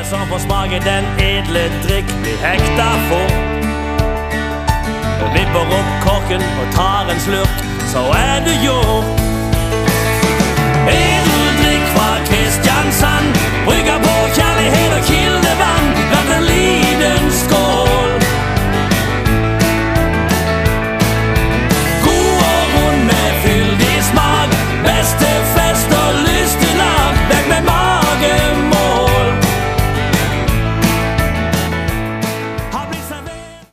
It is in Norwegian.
som får smake den edle drikk blir hekta for. Vipper opp korken og tar en slurk, så er det gjort.